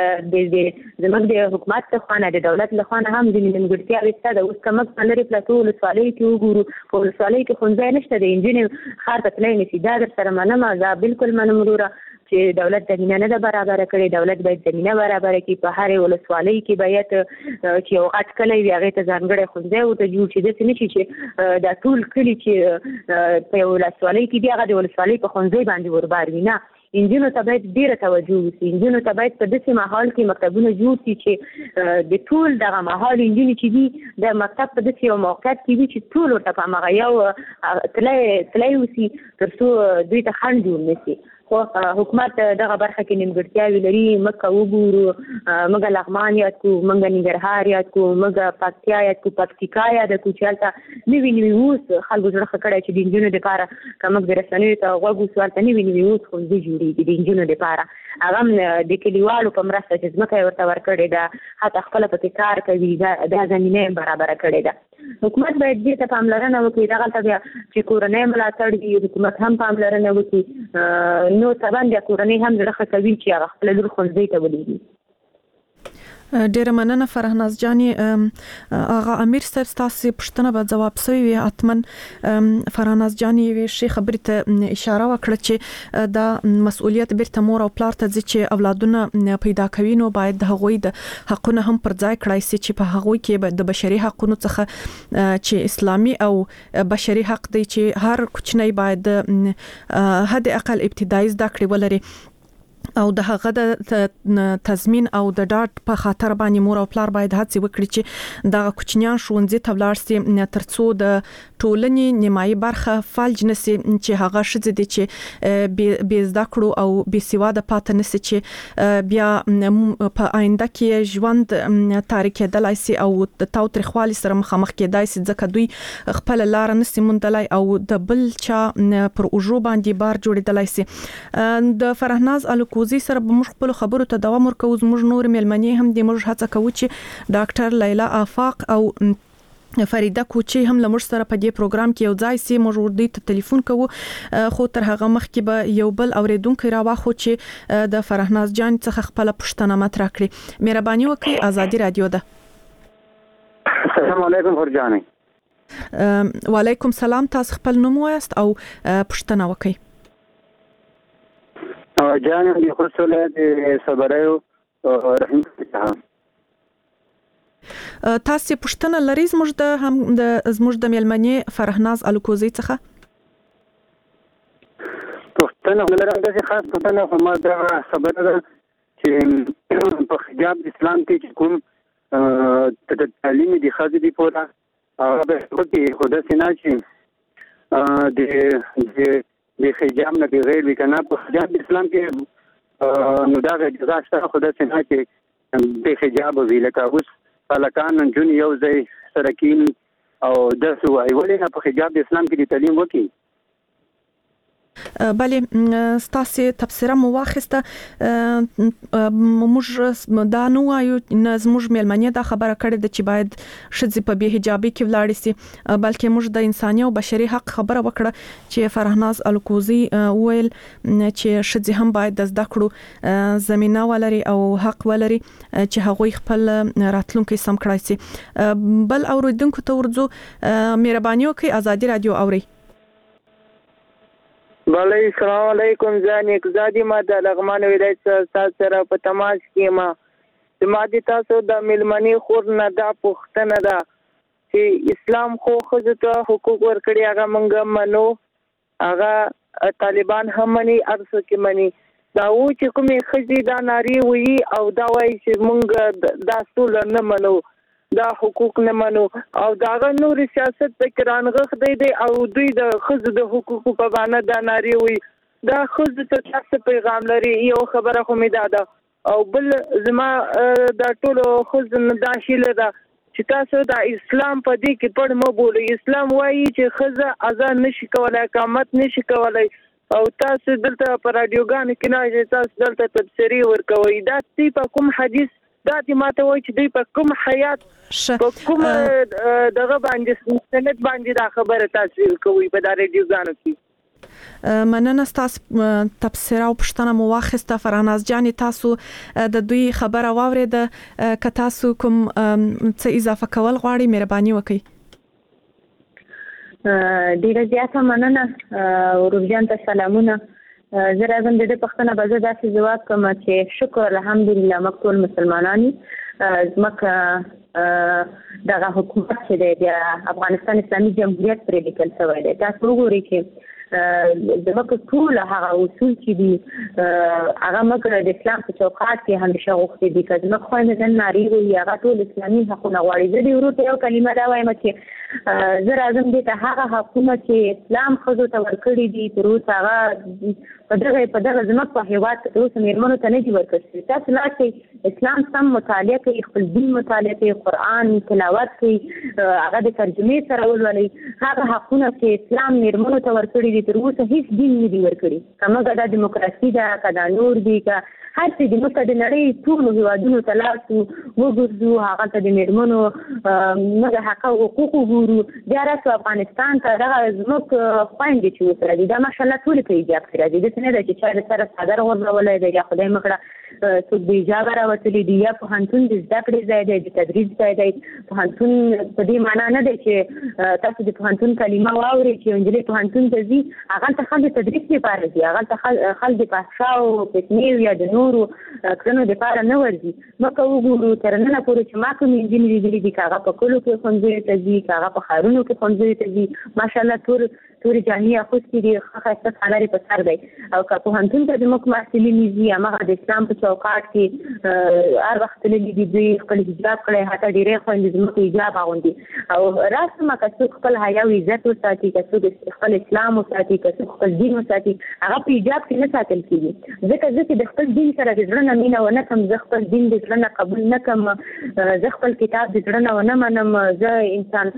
د زموږ د حکومت څخه نه د دولت له خوا نه هم ځینې نیمګړتیاوې شته ده. اوس که موږ په لرې پرتو ولسوالیو کې وګورو په ولسوالیو کې ښوونځی نشته د نجونې ښار ته تللی نه شي. دا در سره منم زه بالکل منم وروره چې دولت زمینه نه ده برابره کړې. دولت باید زمینه برابره کړي. په هرې ولسوالۍ کې باید چې یو غټ کلی وي هغې ته ځانګړی ښوونځی ورته جوړ شي. داسې نه شي چې دا ټول کلي چې په یو ولسوالۍ کې دي هغه د ولسوالۍ په ښوونځي باندې وربار وي. نه، انجونو ته باید ډیره توجه وشي. انجونو ته باید په داسې ماحول کې مکتبونه جوړ شي چې د ټول دغه ماحول انجونې چې دي د مکتب په داسې یو موقعیت کې وي چې ټول ورته په هماغه یو تلی تلی وشي تر څو دوی ته خنډ جوړ نه شي. خو حکومت دغه برخه کې نیمګړتیاوې لري. موږ که وګورو موږ لغمان یاد کړو، موږ ننګرهار یاد کړو، موږ پکتیا یاد کړو، پکتیکا یاد کړو چې هلته نوي نوي اوس خلکو زړه ښه کړی چې د نجونو دپاره که موږ د رسنیو ته غوږ وسو هلته نوي نوي اوس ښوونځي جوړېږي د نجونو دپاره. هغه هم د کلیوالو په مرسته چې ځمکه یې ورته ورکړې ده، حتی خپله پکې کار کوي، دا زمینه یې برابره کړې ده. حکومت باید دې ته پاملرنه وکړي. دغلته بیا چې کورنۍ ملاتړ وي حکومت هم پاملرنه وکړي. نو طبعا د کورنۍ هم زړه ښه کوي چې هغه خپله لور ښوونځي ته ولېږي. ډیره مننه فرهناز جانې. آغا امیر صاحب ستاسو پوښتنه به ځواب شوی وي حتمن. فرهناز جانې یوې شی خبرې ته اشاره وکړه چې دا مسؤلیت بیرته مور او پلار ته ځي چې اولادونه پیدا کوي، نو باید د هغوی د حقونه هم پر ځای کړای شي چې په هغوی کې د بشري حقونو څخه چې اسلامي او بشري حق دی چې هر کوچنی باید حد اقل ابتدایي زده کړې ولري او د هغه د تضمین او د ډاډ په خاطر باندې مور او پلار باید هڅه وکړي چې د کوچنیان ښوونځي ته ولاړ شي ترڅو د ټولنې نیمایي برخه فلج نشي چې هغه شذ دي چې بې زده کړو او بې سواده پاتې نشي چې بیا په آینده کې ژوند تاریک کېدلای شي او د تاوتریخوالي سره مخامخ کېدای شي ځکه دوی خپل لار نشي موندلای او د بل چا پر اوجو باندې بار جوړېدلای شي. د فرهناز الکوزي سره به موږ خپل خبرو ته دوام ورکوو. موږ نور مېلمنې هم د موږ هڅه کوو چې ډاکټر لیلا آفاق او فریده کوچی هم لمر سره په دې پروګرام کې یو ځای سي. موږ ورته ته ټلیفون کوو خو تر هغه مخکې به یو بل اوریدونکو راواخو چې د فرهناز جان څخه خپل پوښتنه مطرح کړي. مهرباني وکړئ، ازادي رادیو ده. السلام علیکم فرجانې. وعلیکم سلام. تاسو خپل نوم وایست او پوښتنه وکړئ. جان دي خصوصا د صبرایو رحم الله. تاسو پوښتنه لرئ زموږ د هم د زموږ د مېلمنې فرهناز الکوزي څخه؟ پوښتنه لرم د خاص پوښتنه خو ما دا خبره ده چې په حجاب اسلام کې چې کوم د تعلیم دي خاص دي پورا هغه به کوي خو د سینا چې د د حجاب نه بغیر وکنه په حجاب اسلام کې نو دا غږ شته خو د سینا کې د حجاب وی لکه اوس فلکان جون یو ځای سرکین او د سو ایولې نه په حجاب اسلام کې د تعلیم وکي. بله ستاسو تفسیره مو واخسته. موږ دا نو وایو نه زموږ مېلمنې دا خبره کړې ده چې باید ښځې په بې حجابي کې ولاړې شي، بلکې موږ د انساني او بشري حق خبره وکړه چې فرهناز الکوزي ویل چې ښځې هم باید د زده کړو زمینه ولري او حق ولري چې هغوی خپل راتلونکي سم کړای شي. بل اوریدونکو ته ورځو. مهرباني وکړئ، ازادي رادیو اورئ. بله السلام علیکم. ځان اقزادي ما د لغمان ولایت تاسو سره په تماس کې ما د مادي تاسو د ملمنې خور نه دا پوښتنه ده چې اسلام خو ښځو ته حقوق ورکړي هغه مونږ منو، هغه طالبان هم مني، ارسو کې مني. دا و چې کومې ښځې دا ناري وي او دا وایي چې مونږ دا ټول نه منو، دا حقوق نه منو او داغه نور سیاست په رانغخ دی دی او دوی د ښځو د حقوقو په باندې دا ناري وي. دا ښځو ته تاسو پیغام لري. یو خبره خو می ده او بل زما دا ټول ښځو نه دا شیله ده چې تاسو د اسلام په دې کې پړ مو بولئ. اسلام وایي چې ښځه اذان نشي کولای، اقامت نشي کولای او تاسو دلته په رادیوګانو کې نه تاسو دلته تفسیری ورکوي. دا تی په کوم حدیث دا دې ماته وایي چې دوی په کوم حیات په کوم دغه باندې سنت باندې دا خبره تصویر کوي په دا رادیوګانو کې؟ مننه تاسو تفسیر او پښتنه مو واخسته فراناز جان تاسو د دوی خبره واورید ک تاسو کوم څه اضافه کول غواړئ مهرباني وکړئ. ډیره زیاته مننه ورجان ته سلامونه. زه راځم د پښتنه بزه داسې جواب کوم چې شکر الحمدلله مقبول مسلمانانی زمکه دغه حکومت چې د افغانستان اسلامي جمهوریت پر لیکل شوی دی. تاسو وګورئ چې زمکه ټول هغه اصول چې دي هغه مګر د اسلام په چوکاټ کې همیشه غوښتي دي چې زموږ خويندې نن ناري وي هغه ټول اسلامي حقونه غواړي. زه دې ورته یو کلمه دا وایم چې زه راځم دې ته هغه حقونه چې اسلام ښځو ته ورکړي دي تر اوسه هغه په دغه په دغه زموږ په هیواد کې تر اوسه میرمنو ته نه دي ورکړي. تاسو لا چې اسلام سم مطالعه کوي خپل دین مطالعه کوي قرآن تلاوت کوي هغه د ترجمې سره ولولي هغه حقونه چې اسلام میرمنو ته ورکړي دي تر اوسه هیڅ دین نه دی ورکړي. کومه دا دیموکراسي ده کدا نور دی که هر څه د مکه د نړۍ ټول هیوادونو ته لاړ وګرځو هغه ته د میرمنو مګه حق او حقوق وګورو. بیا راسو افغانستان ته دغه زموږ خویندې چې اوس راځي دا ماشاءالله ټولې په حجاب کې راځي. داسې نه ده چې چا د سره څادر غورځولی دی یا خدای مه کړه څوک د حجابه راوتلي دي یا پوهنتون د زده کړې ځای دی د تدریس ځای دی. پوهنتون په دې معنا نه دی چې تاسو د پوهنتون کلمه واورئ چې نجلۍ پوهنتون ته ځي هغلته خلک د تدریس لپاره ځي هغلته خلک د فحشاو فتنې یا د نورو کړنو لپاره نه ورځي. مکه وګورو تر ننه پورې چې ما کوم نجونې لیدلې دي که هغه په کلو کې ښوونځیو ته ځي که هغه په ښارونو کې ښوونځیو ته ځي ماشاءالله ټول تورې جامې اغوستې دي ښه ښایسته سالارې په سر دی. او که پوهنتون ته زموږ محصلین ځي هماغه د اسلام په چوکاټ کې هر وخت تللي دي دوی خپل حجاب کړی حتی ډېرې خویندې زموږ حجاب اغوندي. او راسمه که څوک خپل حیا او عزت وساتي که څوک خپل اسلام وساتي که څوک خپل دین وساتي هغه په حجاب کې نه ساتل کېږي. ځکه زه چې د خپل دین سره د زړه نه مینه ونه کړم زه خپل دین د زړه نه قبول نه کړم زه خپل کتاب د زړه نه ونه منم زه انسان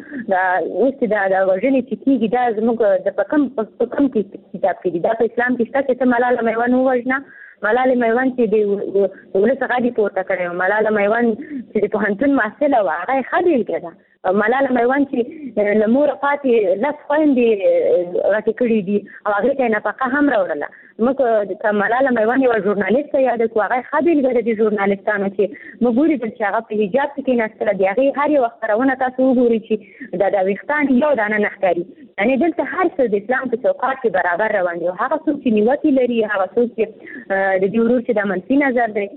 اوس د وژنې چې کېږي دا زموږ د په کم په کم کې کتاب کې دي دا په اسلام کې شته چې ته ملاله میوند ووژنه. ملاله میوند چې د ولس غږ پورته کړی ملاله میوند چې د پوهنتون محصله وه هغه یې ښه بېلګه ده. ملاله میوند چې له موره پاتې لس خویندې غټې کړي دي او هغې ته یې نفقه هم راوړله. موږ که ملاله میوند یوه ژورنالیسته یاده کړو هغه یې ښه بېلګه ده د ژورنالستانو چې موږ ولیدل چې هغه په حجاب کې کېناستله د هغې هر یوه خپرونه تاسو وګورئ چې دا د ویښتان یو دانه نه ښکاري. یعنې دلته هر څه د اسلام په چوکاټ کې برابر روان دي. هغه څوک چې نیوکې لري هغه څوک چې د دې ورور چې دا منفي نظر دی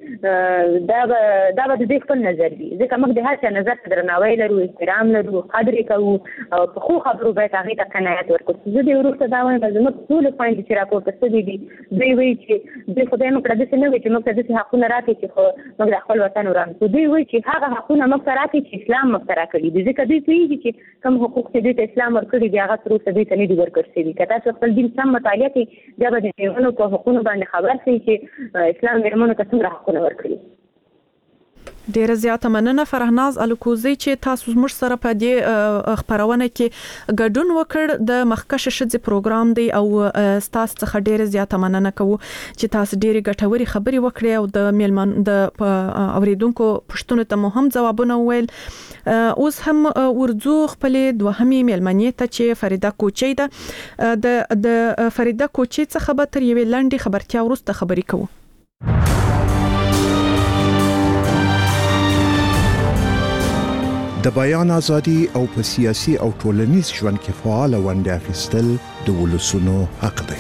دا به دا به د دوی خپل نظر وي. ځکه موږ د هر چا نظر ته درناوی لرو احترام لرو قدر یې کوو او په ښو خبرو باید هغې ته قناعت ورکړو. زه د ورور ته دا وایم زموږ ټولې خویندې چې راپورته شوي دي دوی وایي چې دوی خدای موږ ته داسې نه وایي چې موږ ته داسې حقونه راکړي چې خو موږ د خپل وطن وران کړو. دوی وایي چې هغه حقونه موږ ته راکړي چې اسلام موږ ته راکړي دي. ځکه دوی پوهېږي چې کوم حقوق چې دوی ته اسلام ورکړي دي هغه تر اوسه دوی ته نه دي ورکړل شوي. که تاسو خپل دین سم مطالعه کړئ بیا به د میرمنو په حقونو باندې خبر شئ چې اسلام میرمنو ته څومره حقونه ورکړي. ډیره زیاته مننه فرهناز الکوزی چې تاسو موږ سره په دې خبرونه کې ګډون وکړ. د مخکشه ښځې پروګرام دی او تاسو څخه ډیره زیاته مننه کوو چې تاسو ډیره ګټوري خبرې وکړې او د میلمن د اوریدونکو پوښتنو ته مو هم ځوابونه وویل. اوس هم ورځو خپل دوهمې میلمنې ته چې فریده کوچی ده د د فریده کوچی څخه به تر یوې لنډې خبرتیا وروسته خبرې کوو. د بیان ازادي او په سیاسي او ټولنیز ژوند کې فعال ونډه اخیستل د ولسونو حق دی.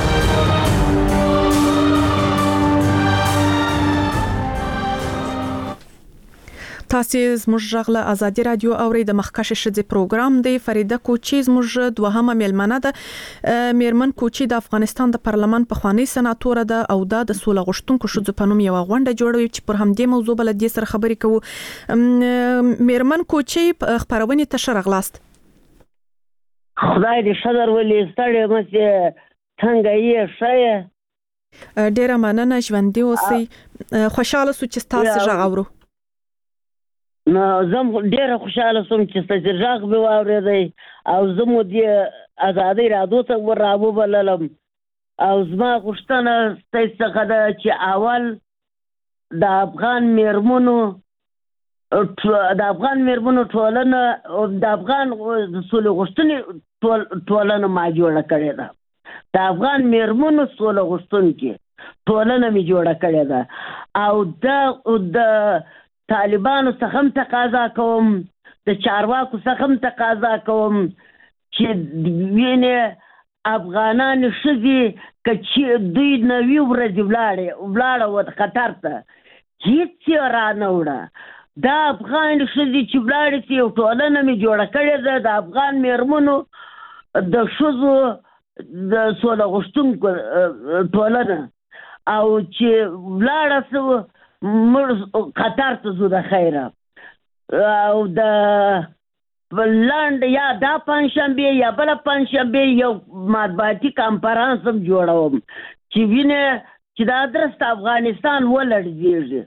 تاسو زموږ غږ له ازادي رادیو اورئ. د مخکشه ښځې پروګرام دی. فریده کوچی زموږ دوهمه میلمنه ده. میرمن کوچی د افغانستان د پارلمان پخوانی سناتوره ده او دا د سوله غوښتونکو ښځو په نوم یوه غونډه جوړوي چې پر همدې موضوع بل دې سره خبرې کوو. میرمن کوچی خبرونه ته ښه راغلاست. خدای دې ښه درولې ستړې مه شې څنګه یې ښه یې. ډیره مننه ژوندي اوسئ. خوشحاله سو چې تاسو غږ اورو. نو زم ډیره خوشاله سوم چې ستاسو غږ به واورېدی او زه مو دې ازادۍ راډیو ته ور راوبللم او زما غوښتنه ستاسو څخه ده چې اول د افغان میرمنو د افغان میرمنو ټولنه او د افغان د سولې غوښتنې ټولنه ما جوړه کړې ده. د افغان میرمنو سوله غوښتونکي ټولنه مې جوړه کړې ده او د د طالبانو څخه هم تقاضا کوم د چارواکو څخه هم تقاضا کوم چې وینې افغانان ښځې که چې دوی نوي ورځې ولاړې ولاړه وه خطر ته هېڅ یې را نه وړه دا افغان ښځې چې ولاړې سي یو ټولنه مې جوړه کړې ده د افغان میرمنو د ښځو د سوله غوښتونکو ټولنه او چې ولاړه سوه موږ خطر ته ځو د خیره او د لنډ یا دا پنجشنبې یا بله پنجشنبې یو مطبوعاتي کنفرانس هم جوړوم چې وینې چې دا درست افغانستان ولړزېږي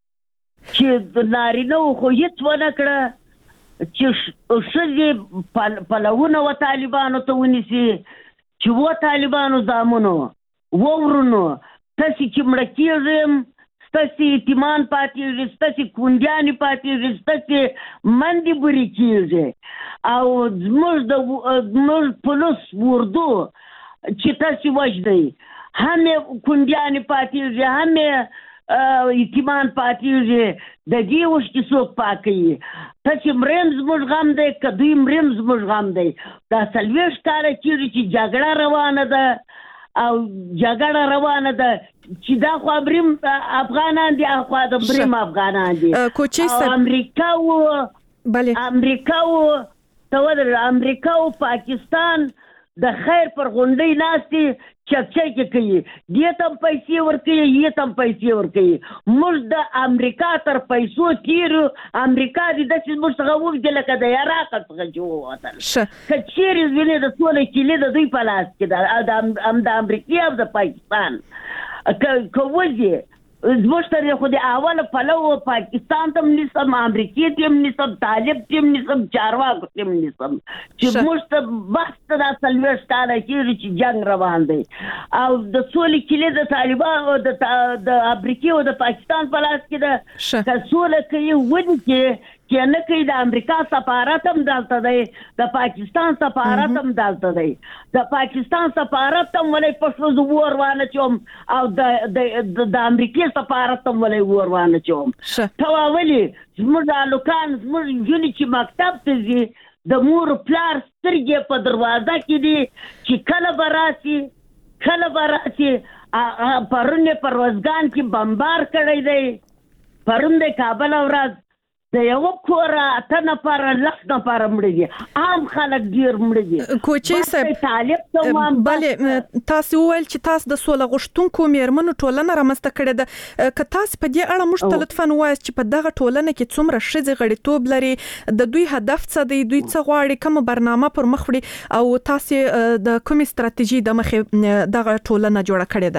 چې د نارینهو خو هېڅ ونه کړه چې ښځې پلوونه و طالبانو ته ونیسي چې و طالبانو زامنو و ورونو تاسې چې مړه کېږم ستاسې یتیمان پاتېږي ستاسې کونډیانې پاتېږي ستاسې مندې برې کېږي او زموږ د زموږ پولیس اردو چې تاسې وژنئ هم یې کونډیانې پاتېږي هم یې یتیمان پاتېږي د دې اوښکې څوک پاکوي تاسې مریم زموږ غم دی که دوی مریم زموږ غم دی دا څلوېښت کاله کېږي چې جګړه روانه ده او جګړه روانه ده چې دا خو بریم افغانان دي خو د بریم افغانان دي او امریکا و بله امریکا و تو امریکا او پاکستان د خیر پر غونډۍ ناستې چکچکې کوي دې ته پیسې ورکوي یې ته پیسې ورکوي موږ د امریکا تر پیسو تیرو امریکا دې داسې موږ څخه وغږدي لکه د عراق څخه چې ووتل که چیرې وینې د سولې کیلي د دوی په لاس کې ده هم د امریکې او د پاکستان که وځي زموږ تر خو د اوله پلو پاکستان ته هم نیسم امریکې ته هم نیسم طالب ته هم نیسم چارواکو ته هم نیسم چې موږ ته بحث ته دا څلوېښت کاله کېږي چې جنګ روان دی او د سولې کیلي د طالبانو د امریکې او د پاکستان په لاس کې ده که سوله کوي ونیسي چې نه کوي د امریکا سفارت هم دلته دی د پاکستان سفارت هم دلته دی د پاکستان سفارت هم ولې په ښځو اور وانچوم او د امریکې سفارت هم ولې اور وانچوم ته ولې زموږ هلکان زموږ نجونې چې مکتب ته ځي د مور پلار سترګې په دروازه کې دي چې کله به راسي کله به راسي پرون یې په روزګان کې بمبار کړی دی پرون د کابل ورځ د یو کوره اته نفره لس نفره مړه دي عام خلک ډېر مړه دي کوچي صاحب بله تاسو وویل چې تاسو د سوله غوښتونکو میرمنو ټولنه رامنځته کړې ده که تاسو په دې اړه موږ ته لطفا ووایاست چې په دغه ټولنه کې څومره ښځې غړیتوب لري د دوی هدف څه دی دوی څه غواړي کومه برنامه پر مخ وړي او تاسو د کومې ستراتیژي د مخې دغه ټولنه جوړه کړې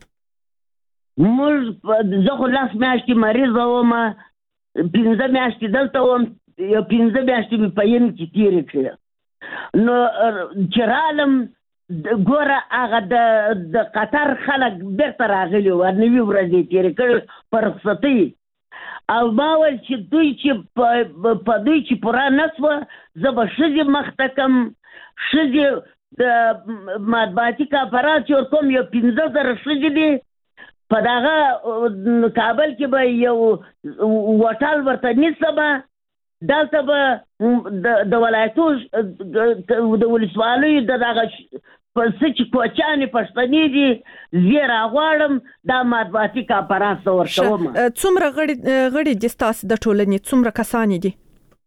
ده موږ زه خو لاس میاشتې مریضه وم پنځه میاشتې دلته وم یو پنځه میاشتې مې په یم کې تېرې کړې نو چې رالم ګوره هغه د قطر خلک بیرته راغلي وو نوي ورځې تېرې کړې په رخصتۍ او ما ویل چې دوی چې په دوی چې پوره نه سوه زه به ښځې مخته کړم ښځې د مطبوعاتي کنفرانس جوړ کوم یو پنځه زره ښځې دي په دغه کابل کې به یو وټال ورته نیسم دلته به د ولایتو د ولسوالیو د دغه څه چې کوچیانې پښتنې دي زه راغواړم دا مطبوعاتي کنفرانس ته ورکوم څومره غړي دي ستاسو د ټولنې څومره کسانې دي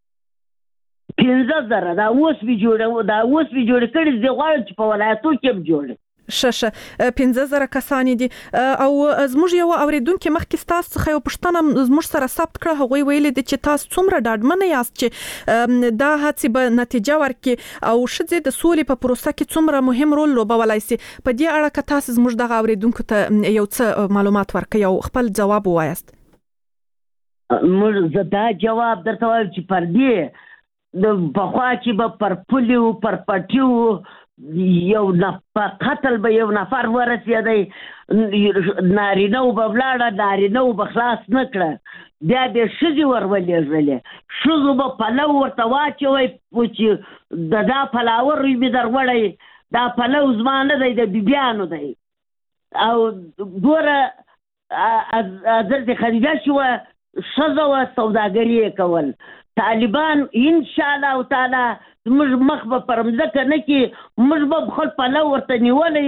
پنځه زره دا اوس مې جوړه دا اوس مې جوړه کړې زه غواړم چې په ولایتو کې هم جوړه ششه پنځه زره کسانې دي او زموږ یو اوریدونکو مخکې ستاسو څخه یو پوښتنه زموږ سره ثبت کړه هغوی ویلي دي چې تاسو څومره ډاډمنه یاست چې دا هڅې به نتیجه ورکړي او ښځې د سولې په پروسه کې څومره مهم رول لوبولی شي په دې اړه که تاسو زموږ دغه اوریدونکو ته یو څه معلومات ورکړئ او خپل ځواب ووایاست موږ زه دا جواب درته وایم چې پر دې د پخوا چې به پر پولیو پر پټیو یو قتل به یو نفر ورسېدی نارینه به ولاړه نارینه به خلاص نه کړه بیا به ښځې ور ولېږلې ښځو به پلو ورته واچوئ چې د دا پلاور مې در وړی دا پلو زمانه دی د بیبیانو دی او ګوره حضرت خدیجه شوه ښځه وه سوداګري یې کول طالبان انشاءالله تعالی زموږ مخ به پر مځکه نه کړي موږ به خپل پلو ورته نیولی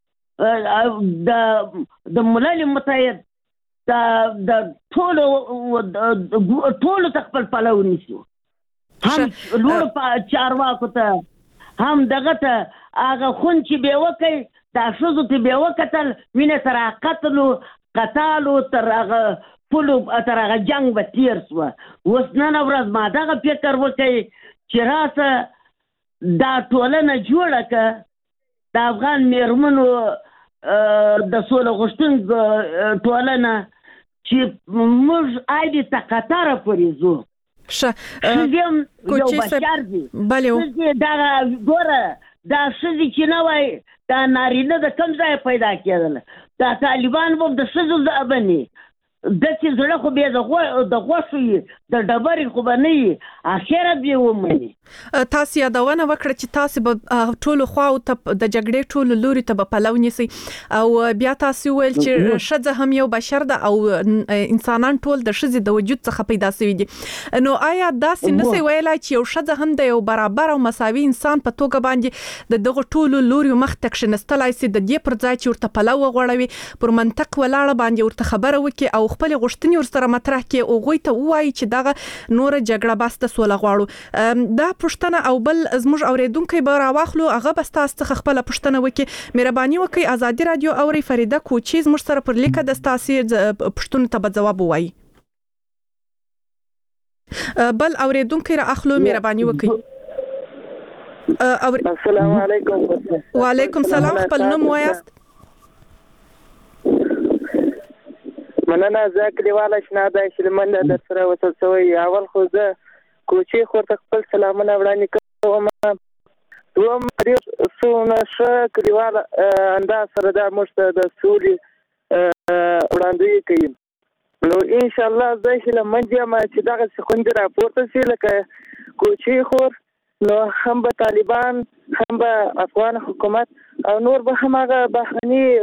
د ملل متحد د ټولو ټولو ته خپل پلو نیسو هم لوړو چارواکو ته هم دغه ته هغه خون چې بې وکئ دا ښځو ته بې وکتل مینه تر هغه قتلو قتالو تر هغه پولو تر هغه جنګ به تېر شوه اوس نن ورځ ما دغه فکر وکئ چې راسه دا ټولنه جوړه که د افغان میرمنو د سوله غوښتونکو ټولنه چې موږ آیدې ته قطاره پورې ځو ښه ښځې یو بشر دي ښځې دغه ګوره دا ښځې چې نه وای دا نارینه د کوم ځای پیدا کېدله دا طالبان به د ښځو ځابني داسې زړه خو بیا د غوښو وي د ډبرې خو به نه وي اخرت به یې ومني تاسو یادونه وکړه چې تاسو به ټولو خواو ته د جګړې ټولو لوري ته به پلو نیسئ او بیا تاسو وویل چې ښځه هم یو بشر ده او انسانان ټول د ښځې د وجود څخه پیدا شوي دي نو آیا داسې نشئ ویلی چې یو ښځه هم د یو برابر او مساوي انسان په توګه باندې د دغو ټولو لوریو مخ ته کښېنستلی سي د دې پر ځای چې ورته پلو وغوړوي پر منطق ولاړه باندې ورته خبره وکړي او خپل غوښتنې ورسره مطرح کړي او هغوی ته ووایي چې دغه نوره جګړه بس د سوله غواړو دا پوښتنه او بل زموږ اورېدونکی به راواخلو هغه به ستاسو څخه خپله پوښتنه وکړي مهرباني وکړئ ازادي راډیو اورئ فریده کوچي زموږ سره پر لیکه د ستاسې پوښتنو ته به ځواب ووایي بل اورېدونکی را اخلو مهرباني وکړئ السلام علیکم وعلیکم سلام خپل نوم وایاست مننه زه کلیواله شناده شلمن در سره وصل شوی اول خو زه کوچي خور ته خپل سلامونه وړاندې کوم دوم ډېر څونه ښه کلیواله انداز سره دا موږ ته د سولې وړاندویي کوي نو انشاءالله زه هیلهمند یم چې دغسې خوندې راپورته شي لکه کوچي خور نو هم به طالبان هم به افغان حکومت او نور به هم هغه بهرني